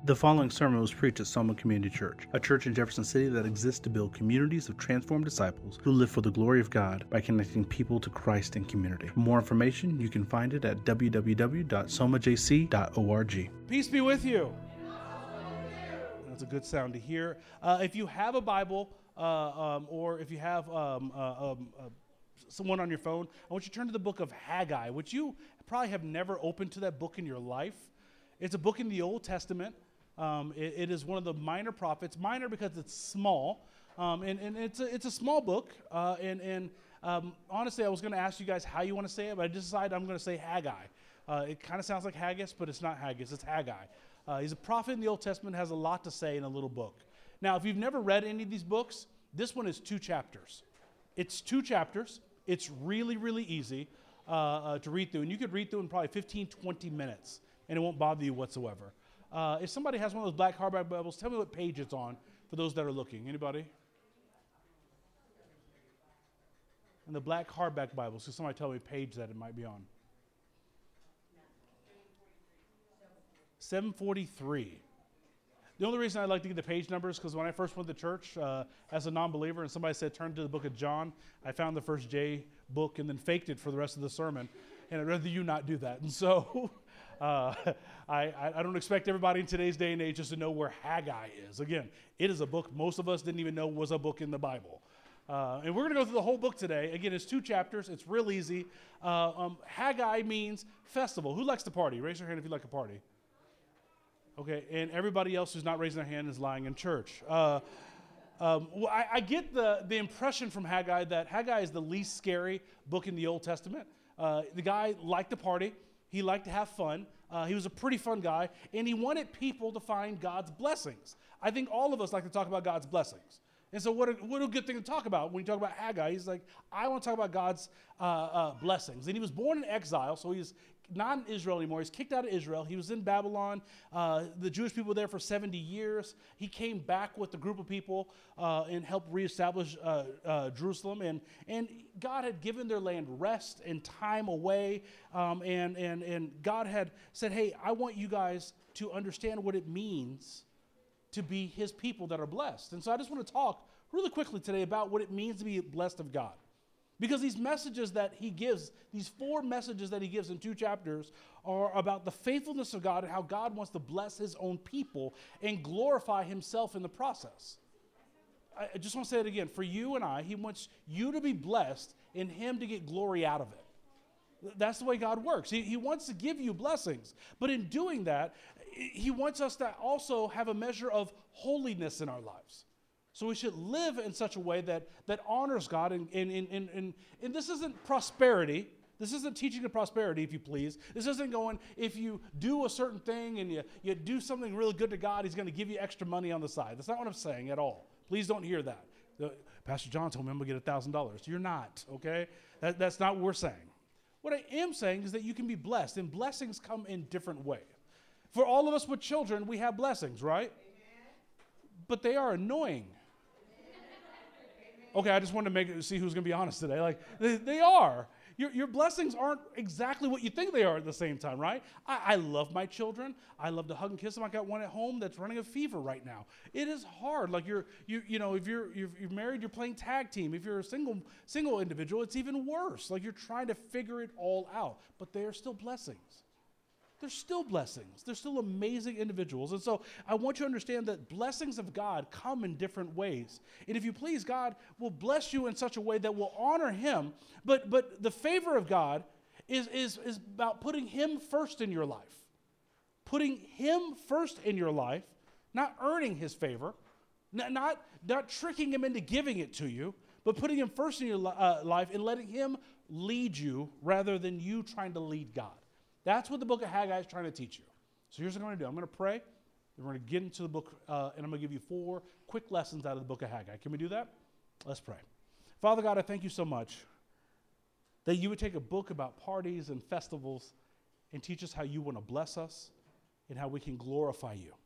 The following sermon was preached at Soma Community Church, a church in Jefferson City that exists to build communities of transformed disciples who live for the glory of God by connecting people to Christ and community. For more information, you can find it at www.somajc.org. Peace be with you. That's a good sound to hear. If you have a Bible, or if you have someone on your phone, I want you to turn to the book of Haggai, which you probably have never opened to that book in your life. It's a book in the Old Testament. It is one of the minor prophets. Minor because it's small, and it's a small book. Honestly, I was going to ask you guys how you want to say it, but I decided I'm going to say Haggai. It kind of sounds like Haggis, but it's not Haggis. It's Haggai. He's a prophet in the Old Testament, has a lot to say in a little book. Now, if you've never read any of these books, this one is 2 chapters. It's 2 chapters. It's really, really easy to read through, and you could read through in probably 15, 20 minutes, and it won't bother you whatsoever. If somebody has one of those black hardback Bibles, tell me what page it's on for those that are looking. Anybody? And the black hardback Bibles, so somebody tell me page that it might be on. 743. The only reason I like to get the page numbers is because when I first went to church as a non-believer and somebody said turn to the book of John, I found the first J book and then faked it for the rest of the sermon. And I'd rather you not do that. And so I don't expect everybody in today's day and age just to know where Haggai is. Again, it is a book most of us didn't even know was a book in the Bible. And we're going to go through the whole book today. Again, it's 2 chapters. It's real easy. Haggai means festival. Who likes to party? Raise your hand if you like a party. Okay, and everybody else who's not raising their hand is lying in church. I get the impression from Haggai that Haggai is the least scary book in the Old Testament. The guy liked to party. He liked to have fun. He was a pretty fun guy, and he wanted people to find God's blessings. I think all of us like to talk about God's blessings. And so what a good thing to talk about when you talk about Haggai. He's like, I want to talk about God's blessings. And he was born in exile, so he's not in Israel anymore. He's kicked out of Israel. He was in Babylon. The Jewish people were there for 70 years. He came back with a group of people and helped reestablish Jerusalem. And God had given their land rest and time away. And God had said, hey, I want you guys to understand what it means to be his people that are blessed. And so I just want to talk really quickly today about what it means to be blessed of God. Because these messages that he gives, these 4 messages that he gives in 2 chapters are about the faithfulness of God and how God wants to bless his own people and glorify himself in the process. I just want to say it again. For you and I, he wants you to be blessed and him to get glory out of it. That's the way God works. He wants to give you blessings. But in doing that, he wants us to also have a measure of holiness in our lives. So we should live in such a way that honors God. And this isn't prosperity. This isn't teaching the prosperity, if you please. This isn't going, if you do a certain thing and you do something really good to God, he's going to give you extra money on the side. That's not what I'm saying at all. Please don't hear that. Pastor John told me I'm going to get $1,000. You're not, okay? That's not what we're saying. What I am saying is that you can be blessed, and blessings come in different ways. For all of us with children, we have blessings, right? Amen. But they are annoying. Okay, I just wanted to see who's going to be honest today. Like, they are. Your blessings aren't exactly what you think they are at the same time, right? I love my children. I love to hug and kiss them. I got one at home that's running a fever right now. It is hard. Like you know, if you're married, you're playing tag team. If you're a single individual, it's even worse. Like you're trying to figure it all out. But they are still blessings. They're still blessings. They're still amazing individuals. And so I want you to understand that blessings of God come in different ways. And if you please, God will bless you in such a way that will honor him. But the favor of God is about putting him first in your life. Putting him first in your life, not earning his favor, not tricking him into giving it to you, but putting him first in your life and letting him lead you rather than you trying to lead God. That's what the book of Haggai is trying to teach you. So here's what I'm going to do. I'm going to pray. Then we're going to get into the book, and I'm going to give you 4 quick lessons out of the book of Haggai. Can we do that? Let's pray. Father God, I thank you so much that you would take a book about parties and festivals and teach us how you want to bless us and how we can glorify you.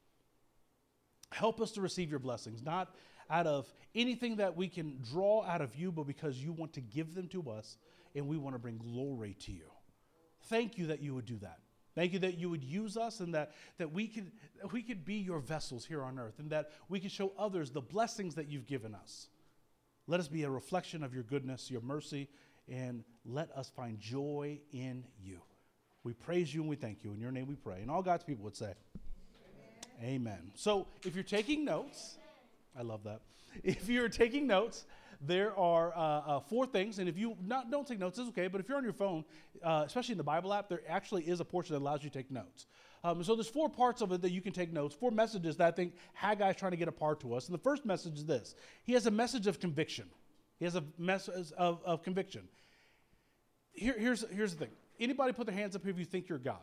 Help us to receive your blessings, not out of anything that we can draw out of you, but because you want to give them to us and we want to bring glory to you. Thank you that you would do that. Thank you that you would use us and that we could be your vessels here on earth and that we could show others the blessings that you've given us. Let us be a reflection of your goodness, your mercy, and let us find joy in you. We praise you and we thank you. In your name we pray. And all God's people would say, Amen. So if you're taking notes, I love that. If you're taking notes, there are 4 things, and if you don't take notes, it's okay, but if you're on your phone, especially in the Bible app, there actually is a portion that allows you to take notes. So there's 4 parts of it that you can take notes, 4 messages that I think Haggai is trying to get apart to us. And the first message is this. He has a message of conviction. He has a message of conviction. Here's the thing. Anybody put their hands up here if you think you're God?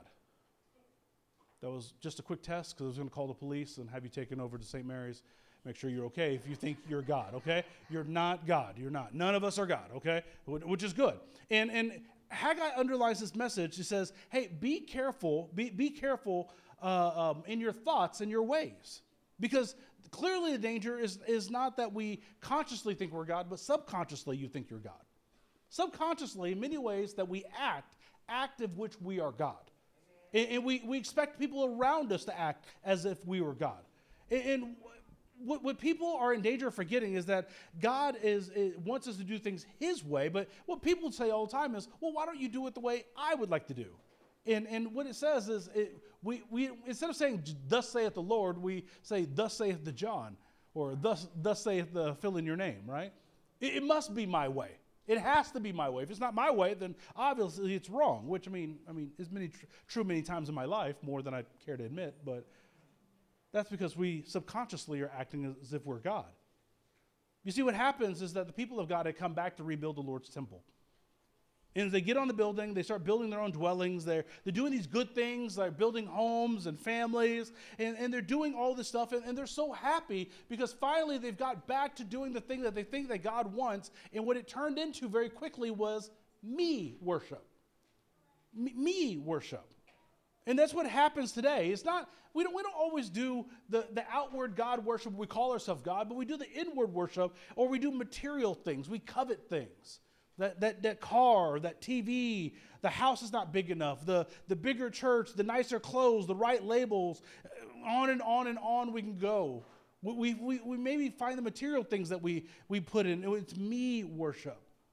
That was just a quick test because I was going to call the police and have you taken over to St. Mary's. Make sure you're okay if you think you're God, okay? You're not God. You're not. None of us are God, okay? Which is good. And Haggai underlines this message. He says, hey, be careful. Be careful in your thoughts and your ways. Because clearly the danger is not that we consciously think we're God, but subconsciously you think you're God. Subconsciously, in many ways that we act of which we are God. And we expect people around us to act as if we were God. And what people are in danger of forgetting is that God wants us to do things his way, but what people say all the time is, well, why don't you do it the way I would like to do? And what it says is, we instead of saying, thus saith the Lord, we say, thus saith the John, or thus saith the fill in your name, right? It must be my way. It has to be my way. If it's not my way, then obviously it's wrong, which, I mean, is true many times in my life, more than I care to admit, but that's because we subconsciously are acting as if we're God. You see, what happens is that the people of God had come back to rebuild the Lord's temple. And as they get on the building, they start building their own dwellings. They're doing these good things, like building homes and families, and they're doing all this stuff, and they're so happy because finally they've got back to doing the thing that they think that God wants, and what it turned into very quickly was me worship. Me worship. And that's what happens today. It's not, we don't always do the outward God worship, we call ourselves God, but we do the inward worship, or we do material things. We covet things. That car, that TV, the house is not big enough, the bigger church, the nicer clothes, the right labels, on and on and on we can go. We maybe find the material things that we put in. It's me worship.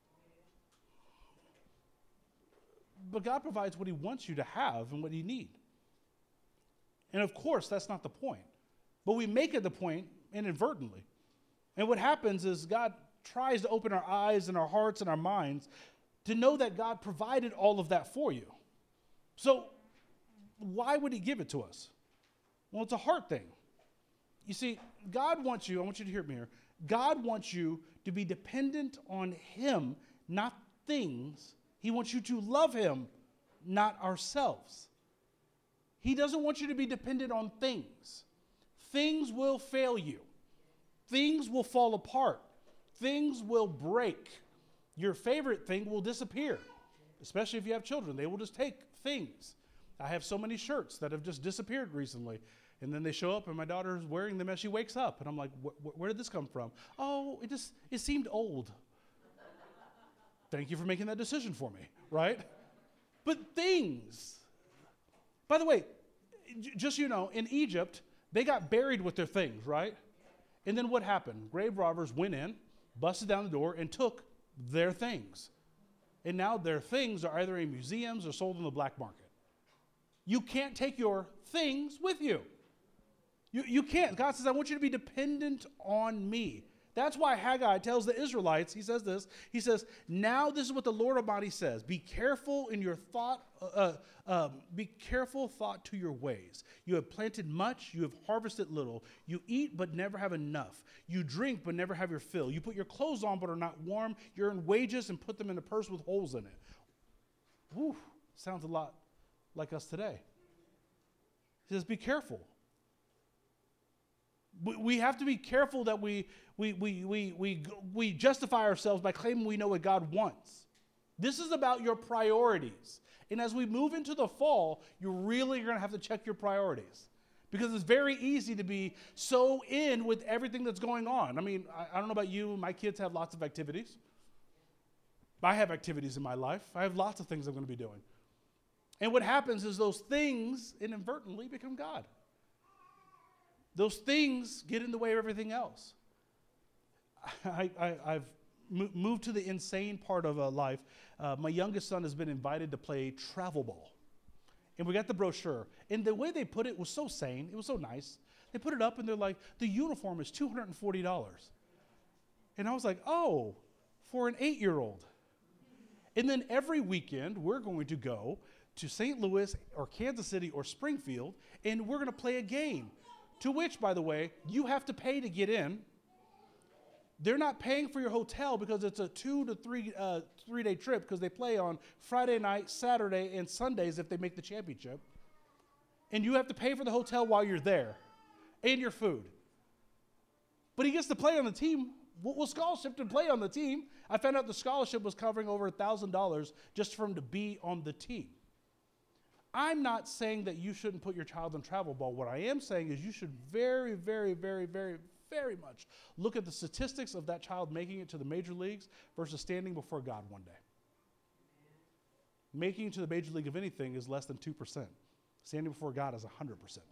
But God provides what he wants you to have and what you need. And of course, that's not the point. But we make it the point inadvertently. And what happens is God tries to open our eyes and our hearts and our minds to know that God provided all of that for you. So why would he give it to us? Well, it's a heart thing. You see, God wants you, I want you to hear me here, God wants you to be dependent on him, not things. He wants you to love him, not ourselves. He doesn't want you to be dependent on things. Things will fail you. Things will fall apart. Things will break. Your favorite thing will disappear, especially if you have children. They will just take things. I have so many shirts that have just disappeared recently, and then they show up, and my daughter's wearing them as she wakes up, and I'm like, where did this come from? Oh, it seemed old. Thank you for making that decision for me, right? But things. By the way, just so you know, in Egypt, they got buried with their things, right? And then what happened? Grave robbers went in, busted down the door, and took their things. And now their things are either in museums or sold on the black market. You can't take your things with you. You can't. God says, I want you to be dependent on me. That's why Haggai tells the Israelites, he says this, he says, now this is what the Lord Almighty says, be careful in your thought, be careful thought to your ways. You have planted much, you have harvested little. You eat but never have enough. You drink but never have your fill. You put your clothes on but are not warm. You earn wages and put them in a purse with holes in it. Whew, sounds a lot like us today. He says, be careful. We have to be careful that we justify ourselves by claiming we know what God wants. This is about your priorities. And as we move into the fall, you're really going to have to check your priorities. Because it's very easy to be so in with everything that's going on. I mean, I don't know about you, my kids have lots of activities. I have activities in my life. I have lots of things I'm going to be doing. And what happens is those things inadvertently become God. Those things get in the way of everything else. I've moved to the insane part of life. My youngest son has been invited to play travel ball. And we got the brochure. And the way they put it was so sane. It was so nice. They put it up and they're like, the uniform is $240. And I was like, oh, for an 8-year-old. And then every weekend we're going to go to St. Louis or Kansas City or Springfield, and we're going to play a game. To which, by the way, you have to pay to get in. They're not paying for your hotel because it's a 2 to 3 day trip because they play on Friday night, Saturday, and Sundays if they make the championship. And you have to pay for the hotel while you're there and your food. But he gets to play on the team. Well, scholarship to play on the team. I found out the scholarship was covering over $1,000 just for him to be on the team. I'm not saying that you shouldn't put your child on travel ball. What I am saying is you should very, very, very, very, very much look at the statistics of that child making it to the major leagues versus standing before God one day. Making it to the major league of anything is less than 2%. Standing before God is 100%.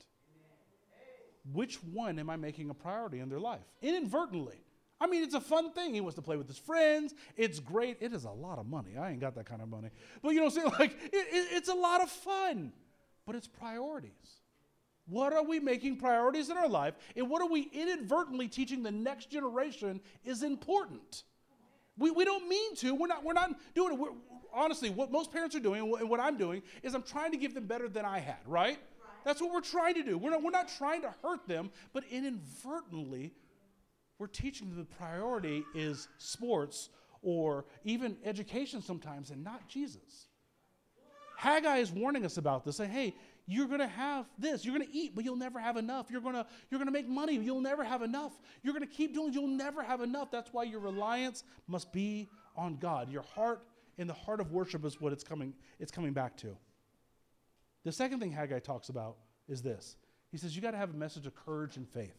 Which one am I making a priority in their life? Inadvertently. I mean, it's a fun thing. He wants to play with his friends. It's great. It is a lot of money. I ain't got that kind of money. But you know what I'm saying? Like, it's a lot of fun. But it's priorities. What are we making priorities in our life? And what are we inadvertently teaching the next generation is important? We don't mean to. We're not doing it. Honestly, what most parents are doing and what I'm doing is I'm trying to give them better than I had, right? That's what we're trying to do. We're not trying to hurt them, but inadvertently, we're teaching them the priority is sports or even education sometimes and not Jesus. Haggai is warning us about this, saying, hey, you're going to have this. You're going to eat, but you'll never have enough. You're going to make money. You'll never have enough. You're going to keep doing it. You'll never have enough. That's why your reliance must be on God. Your heart and the heart of worship is what it's coming back to. The second thing Haggai talks about is this. He says you got to have a message of courage and faith.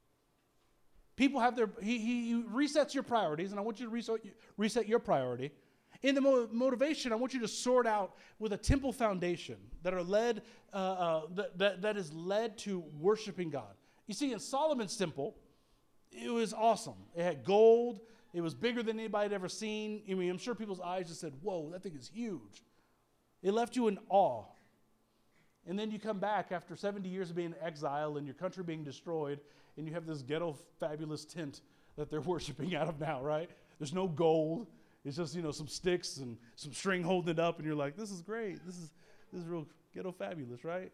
People have he resets your priorities, and I want you to reset your priority. In the motivation, I want you to sort out with a temple foundation that are led, that is led to worshiping God. You see, in Solomon's temple, it was awesome. It had gold. It was bigger than anybody had ever seen. I mean, I'm sure people's eyes just said, whoa, that thing is huge. It left you in awe. And then you come back after 70 years of being in exile and your country being destroyed, and you have this ghetto fabulous tent that they're worshiping out of now, right? There's no gold. It's just, some sticks and some string holding it up, and you're like, this is great. This is real ghetto fabulous, right?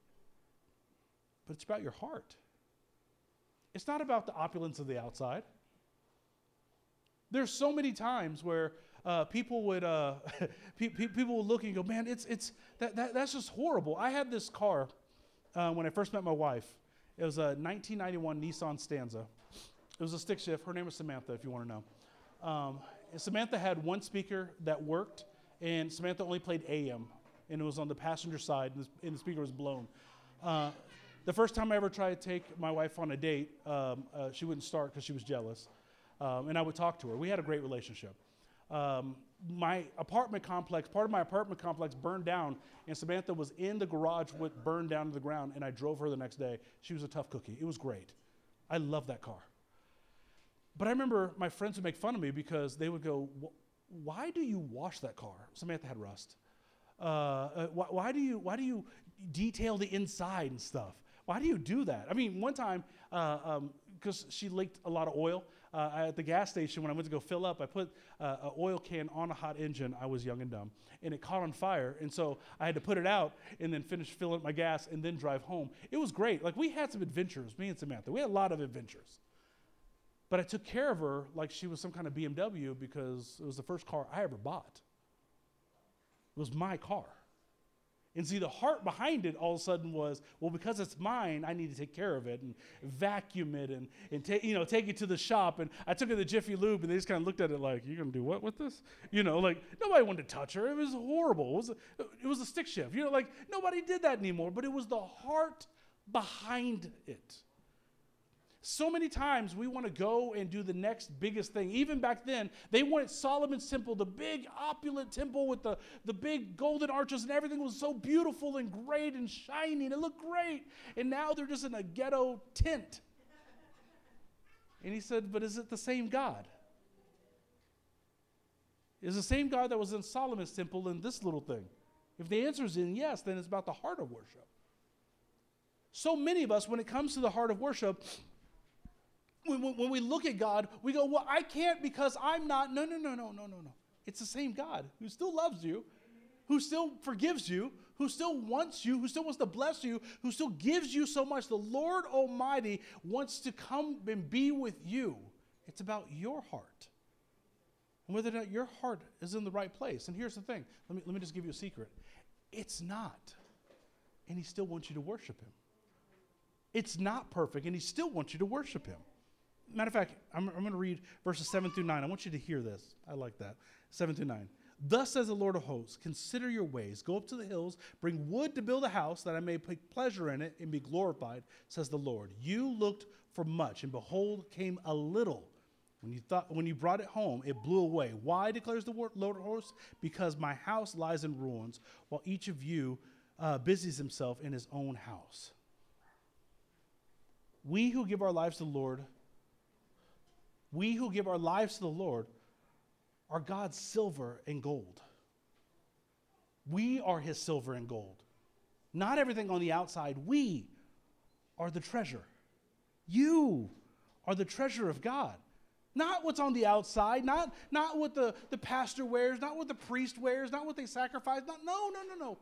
But it's about your heart. It's not about the opulence of the outside. There's so many times where people would people would look and go, man, that's just horrible. I had this car when I first met my wife. It was a 1991 Nissan Stanza. It was a stick shift. Her name was Samantha, if you want to know. And Samantha had one speaker that worked, and Samantha only played AM, and it was on the passenger side, and the speaker was blown. The first time I ever tried to take my wife on a date, she wouldn't start because she was jealous, and I would talk to her. We had a great relationship. My apartment complex, part of my apartment complex burned down, and Samantha was in the garage, burned down to the ground, and I drove her the next day. She was a tough cookie. It was great. I loved that car. But I remember my friends would make fun of me because they would go, why do you wash that car? Samantha had rust. Why do you detail the inside and stuff? Why do you do that? I mean, one time, because she leaked a lot of oil, at the gas station when I went to go fill up, I put an oil can on a hot engine. I was young and dumb. And it caught on fire. And so I had to put it out and then finish filling up my gas and then drive home. It was great. Like, we had some adventures, me and Samantha. We had a lot of adventures. But I took care of her like she was some kind of BMW because it was the first car I ever bought. It was my car. And see, the heart behind it all of a sudden was, well, because it's mine, I need to take care of it and vacuum it and take it to the shop. And I took it to Jiffy Lube, and they just kind of looked at it like, you're going to do what with this? Like, nobody wanted to touch her. It was horrible. It was a stick shift. Nobody did that anymore, but it was the heart behind it. So many times we want to go and do the next biggest thing. Even back then, they wanted Solomon's temple, the big opulent temple with the big golden arches, and everything was so beautiful and great and shiny, and it looked great. And now they're just in a ghetto tent. And he said, but is it the same God? Is the same God that was in Solomon's temple in this little thing? If the answer is in yes, then it's about the heart of worship. So many of us, when it comes to the heart of worship, when we look at God, we go, well, I can't because I'm not. No. It's the same God who still loves you, who still forgives you, who still wants you, who still wants to bless you, who still gives you so much. The Lord Almighty wants to come and be with you. It's about your heart. And whether or not your heart is in the right place. And here's the thing. Let me just give you a secret. It's not. And he still wants you to worship him. It's not perfect, and he still wants you to worship him. Matter of fact, I'm going to read verses 7 through 9. I want you to hear this. I like that. 7 through 9. Thus says the Lord of hosts, consider your ways. Go up to the hills, bring wood to build a house, that I may take pleasure in it and be glorified, says the Lord. You looked for much, and behold, came a little. When you brought it home, it blew away. Why, declares the Lord of hosts? Because my house lies in ruins, while each of you busies himself in his own house. We who give our lives to the Lord are God's silver and gold. We are his silver and gold. Not everything on the outside. We are the treasure. You are the treasure of God. Not what's on the outside, not what the pastor wears, not what the priest wears, not what they sacrifice. No.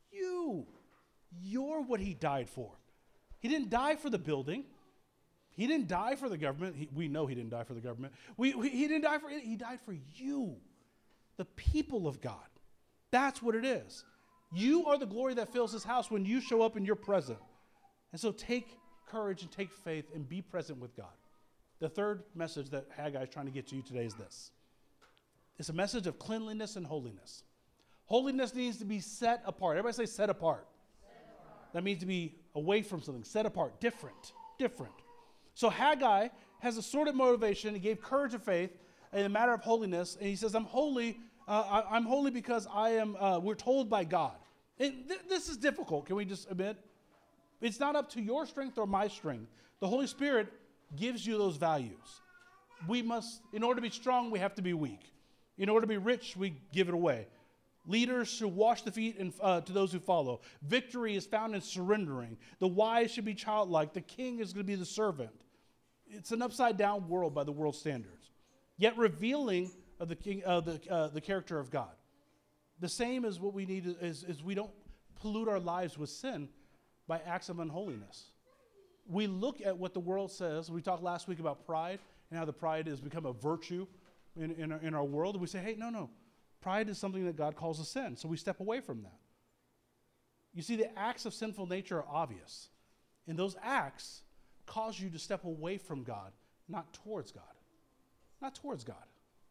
You're what he died for. He didn't die for the building. He didn't die for the government. We know he didn't die for the government. He didn't die for it. He died for you, the people of God. That's what it is. You are the glory that fills his house when you show up and you're present. And so take courage and take faith and be present with God. The third message that Haggai is trying to get to you today is this. It's a message of cleanliness and holiness. Holiness needs to be set apart. Everybody say set apart. That means to be away from something, set apart, different. So Haggai has a sort of motivation. He gave courage and faith in the matter of holiness. And he says, I'm holy. I'm holy because we're told by God. This is difficult. Can we just admit? It's not up to your strength or my strength. The Holy Spirit gives you those values. In order to be strong, we have to be weak. In order to be rich, we give it away. Leaders should wash the feet to those who follow. Victory is found in surrendering. The wise should be childlike. The king is going to be the servant. It's an upside-down world by the world's standards, yet revealing of the character of God. The same as what we need is we don't pollute our lives with sin by acts of unholiness. We look at what the world says. We talked last week about pride and how the pride has become a virtue in our world. And we say, hey, no. Pride is something that God calls a sin, so we step away from that. You see, the acts of sinful nature are obvious. And those acts cause you to step away from God, not towards God. Not towards God.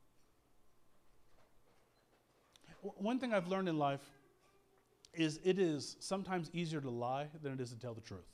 One thing I've learned in life is it is sometimes easier to lie than it is to tell the truth.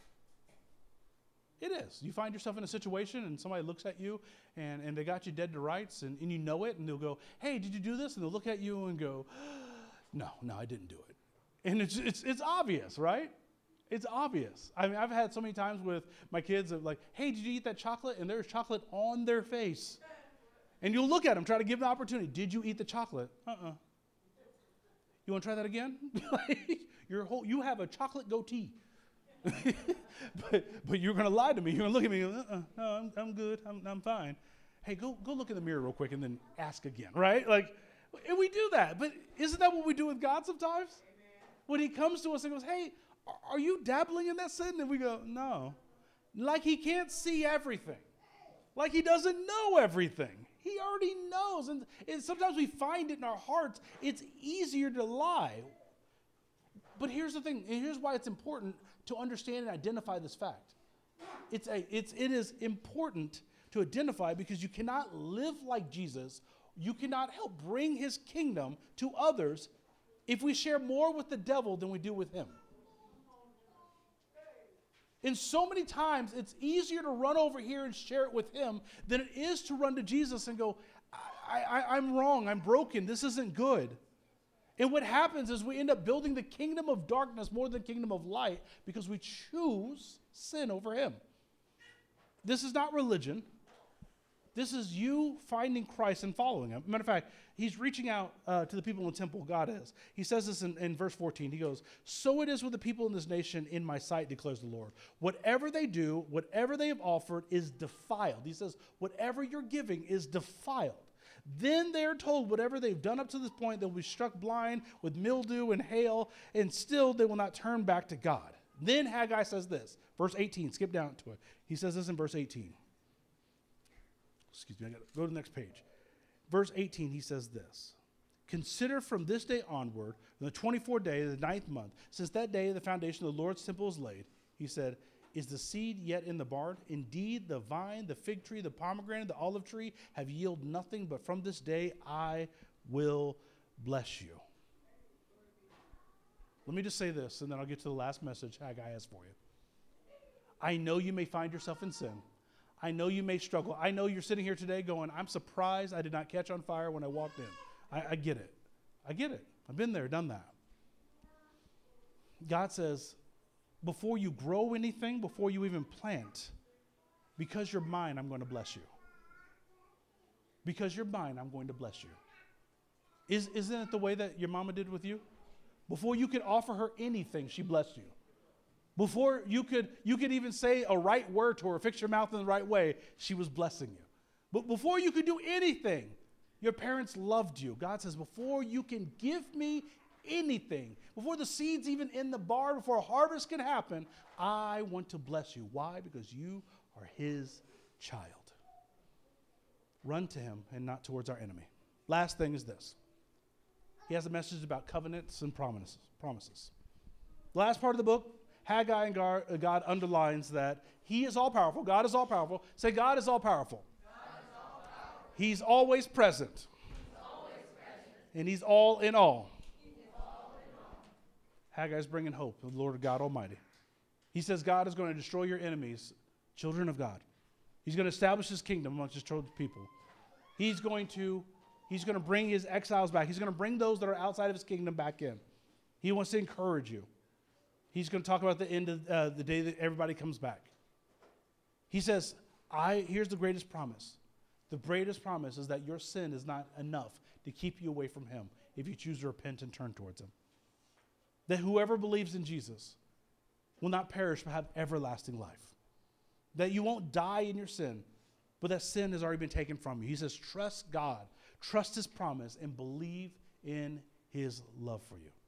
It is. You find yourself in a situation and somebody looks at you and they got you dead to rights and you know it, and they'll go, hey, did you do this? And they'll look at you and go, no, I didn't do it. And it's obvious, right? It's obvious. I mean, I've had so many times with my kids of like, hey, did you eat that chocolate? And there's chocolate on their face. And you'll look at them, try to give them the opportunity. Did you eat the chocolate? You want to try that again? You have a chocolate goatee. but you're going to lie to me. You're going to look at me and go, no, I'm good. I'm fine. Hey, go look in the mirror real quick and then ask again, right? Like, and we do that. But isn't that what we do with God sometimes? Amen. When he comes to us and goes, hey, are you dabbling in that sin? And we go, no. Like he can't see everything. Like he doesn't know everything. He already knows. And sometimes we find it in our hearts. It's easier to lie. But here's the thing. And here's why it's important to understand and identify this fact. It is important to identify because you cannot live like Jesus. You cannot help bring his kingdom to others if we share more with the devil than we do with him. And so many times, it's easier to run over here and share it with him than it is to run to Jesus and go, I'm wrong, I'm broken, this isn't good. And what happens is we end up building the kingdom of darkness more than the kingdom of light because we choose sin over him. This is not religion. This is you finding Christ and following him. Matter of fact, he's reaching out to the people in the temple, God is. He says this in verse 14. He goes, so it is with the people in this nation in my sight, declares the Lord. Whatever they do, whatever they have offered is defiled. He says, whatever you're giving is defiled. Then they are told whatever they've done up to this point, they'll be struck blind with mildew and hail, and still they will not turn back to God. Then Haggai says this, verse 18, skip down to it. He says this in verse 18. Excuse me, I got to go to the next page. Verse 18, he says this. Consider from this day onward, on the 24th day of the 9th month, since that day the foundation of the Lord's temple is laid, he said, is the seed yet in the barn? Indeed, the vine, the fig tree, the pomegranate, the olive tree have yielded nothing, but from this day I will bless you. Let me just say this, and then I'll get to the last message Haggai has for you. I know you may find yourself in sin. I know you may struggle. I know you're sitting here today going, I'm surprised I did not catch on fire when I walked in. I get it. I get it. I've been there, done that. God says, before you grow anything, before you even plant, because you're mine, I'm going to bless you. Because you're mine, I'm going to bless you. Isn't it the way that your mama did with you? Before you could offer her anything, she blessed you. Before you could even say a right word to her, fix your mouth in the right way, she was blessing you. But before you could do anything, your parents loved you. God says, before you can give me anything, before the seed's even in the barn, before a harvest can happen, I want to bless you. Why? Because you are his child. Run to him and not towards our enemy. Last thing is this. He has a message about covenants and promises. The last part of the book, Haggai and God underlines that he is all powerful. God is all powerful. Say, God is all powerful. He's always present. And he's all in all. Haggai's bringing hope, the Lord God Almighty. He says God is going to destroy your enemies, children of God. He's going to establish his kingdom amongst his chosen people. He's going to bring his exiles back. He's going to bring those that are outside of his kingdom back in. He wants to encourage you. He's going to talk about the end of the day that everybody comes back. He says, here's the greatest promise. The greatest promise is that your sin is not enough to keep you away from him if you choose to repent and turn towards him. That whoever believes in Jesus will not perish but have everlasting life. That you won't die in your sin, but that sin has already been taken from you. He says, trust God, trust his promise, and believe in his love for you.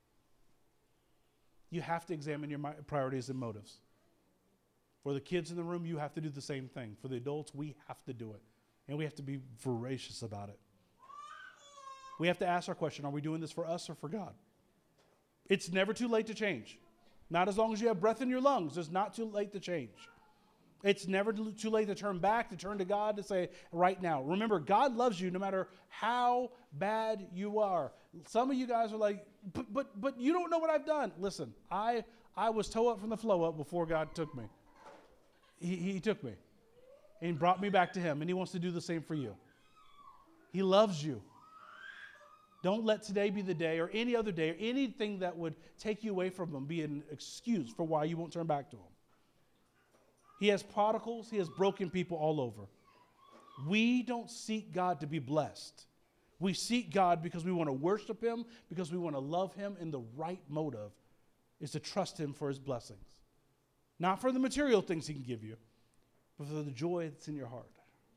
You have to examine your priorities and motives. For the kids in the room, you have to do the same thing. For the adults, we have to do it. And we have to be voracious about it. We have to ask our question, are we doing this for us or for God? It's never too late to change. Not as long as you have breath in your lungs. It's not too late to change. It's never too late to turn back, to turn to God, to say, right now. Remember, God loves you no matter how bad you are. Some of you guys are like, but you don't know what I've done. Listen, I was toe up from the flow up before God took me. He took me and brought me back to him, and he wants to do the same for you. He loves you. Don't let today be the day or any other day or anything that would take you away from him be an excuse for why you won't turn back to him. He has prodigals. He has broken people all over. We don't seek God to be blessed. We seek God because we want to worship him, because we want to love him, and the right motive is to trust him for his blessings. Not for the material things he can give you, but for the joy that's in your heart.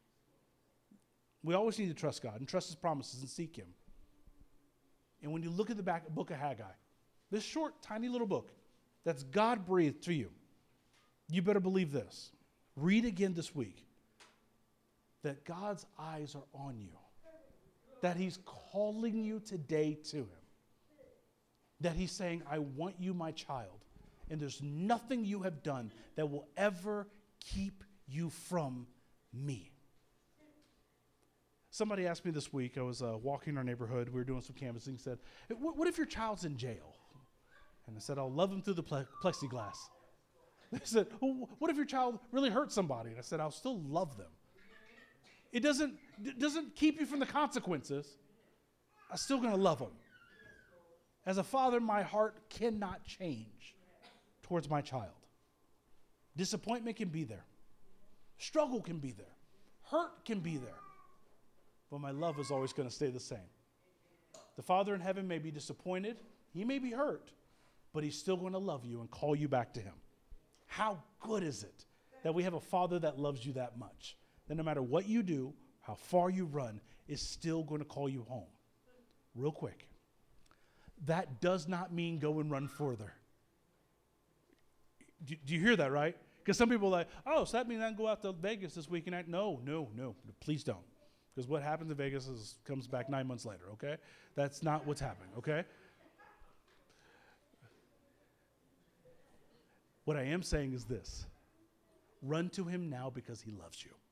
We always need to trust God and trust his promises and seek him. And when you look at the book of Haggai, this short, tiny little book that's God-breathed to you, you better believe this. Read again this week that God's eyes are on you, that he's calling you today to him, that he's saying, I want you, my child, and there's nothing you have done that will ever keep you from me. Somebody asked me this week, I was walking in our neighborhood, we were doing some canvassing, said, what if your child's in jail? And I said, I'll love him through the plexiglass. They said, well, what if your child really hurt somebody? And I said, I'll still love them. It doesn't keep you from the consequences. I'm still going to love them. As a father, my heart cannot change towards my child. Disappointment can be there. Struggle can be there. Hurt can be there. But my love is always going to stay the same. The Father in heaven may be disappointed. He may be hurt. But he's still going to love you and call you back to him. How good is it that we have a Father that loves you that much? That no matter what you do, how far you run, is still going to call you home. Real quick. That does not mean go and run further. Do you hear that, right? Because some people are like, oh, so that means I can go out to Vegas this week and act. No, please don't. Because what happens in Vegas comes back 9 months later, okay? That's not what's happening, okay? What I am saying is this. Run to him now because he loves you.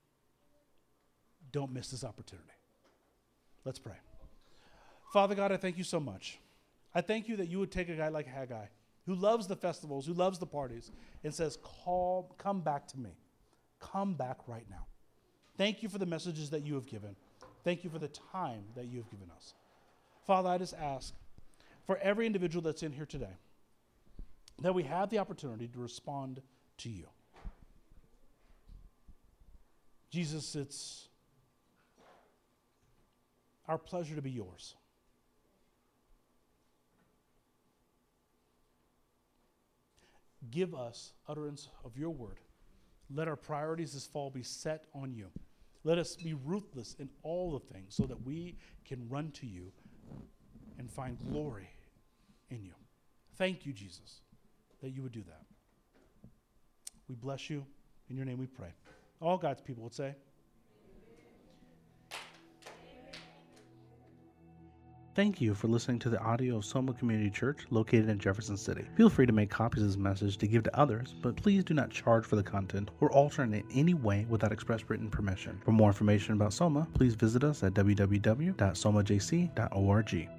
Don't miss this opportunity. Let's pray. Father God, I thank you so much. I thank you that you would take a guy like Haggai, who loves the festivals, who loves the parties, and says, come back to me. Come back right now. Thank you for the messages that you have given. Thank you for the time that you have given us. Father, I just ask for every individual that's in here today that we have the opportunity to respond to you. Jesus, it's our pleasure to be yours. Give us utterance of your word. Let our priorities this fall be set on you. Let us be ruthless in all the things so that we can run to you and find glory in you. Thank you, Jesus, that you would do that. We bless you. In your name we pray. All God's people would say. Thank you for listening to the audio of Soma Community Church located in Jefferson City. Feel free to make copies of this message to give to others, but please do not charge for the content or alter it in any way without express written permission. For more information about Soma, please visit us at www.somajc.org.